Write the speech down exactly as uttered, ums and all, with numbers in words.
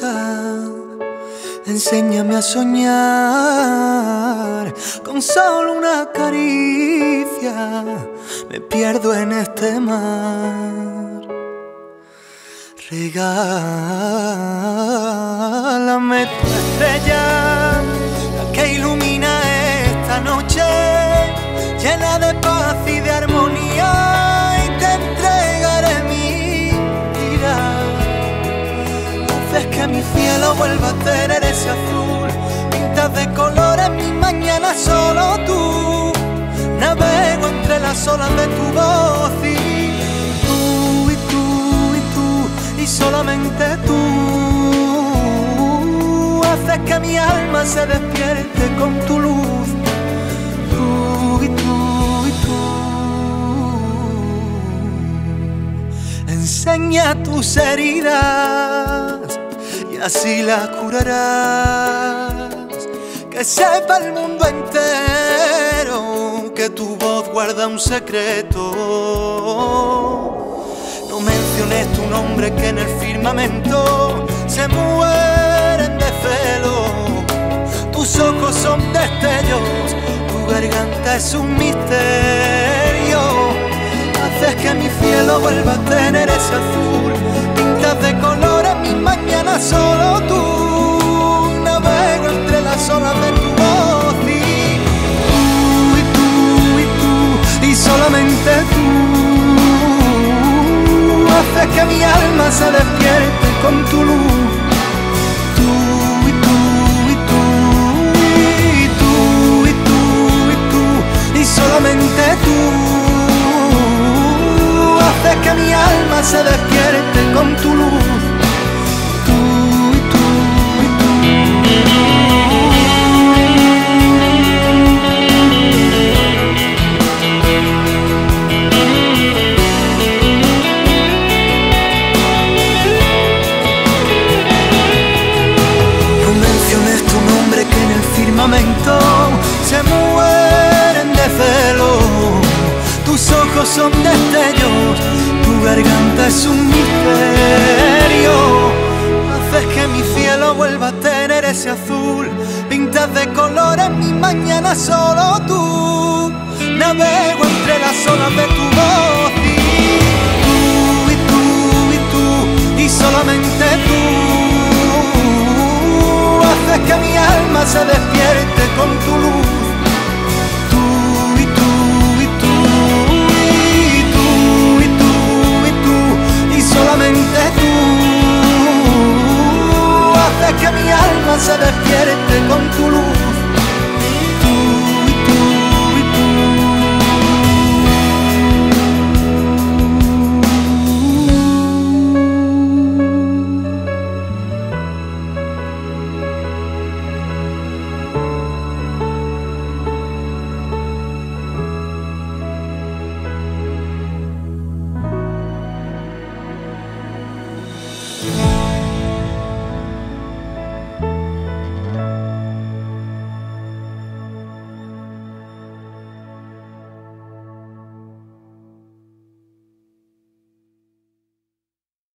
enséñame a soñar con solo una caricia, me pierdo en este mar. Regálame tu estrella, la que ilumina esta noche, llena de paz y de armonía, y te entregaré mi vida. Haces que mi cielo vuelva a tener ese azul, pintas de colores mis mañanas solo tú. Navego entre las olas de tu voz y tú, y tú, y tú, y solamente tú. Haces que mi alma se despierte con tu luz. Tú y tú y tú. Enseña tus heridas y así las curarás. Que sepa el mundo entero que tu voz guarda un secreto. No menciones tu nombre que en el firmamento se mueren de celo. Tus ojos son destellos, tu garganta es un misterio. Haces que mi cielo vuelva a tener ese azul, pintas de colores mis mañanas solo tú. Navego entre las olas de tu voz y tú, y tú, y tú, y solamente tú. Haces que mi alma se despierte con tu luz. Tú y tú, y tú, y tú, y tú, y tú, y solamente tú. Haces que mi alma se despierte con tu luz. Tú y tú, y tú. No menciones tu nombre que en el firmamento se mueren de celo. Tus ojos son destellos, tu garganta es un misterio. Haces que mi cielo vuelva a tener ese azul, pintas de colores mis mañanas solo tú. Navego entre las olas de tu voz y tú, y tú, y tú, y solamente tú. Haces que mi alma se despierte con tu luz. Solamente tú haces que mi alma se despierte con tu luz.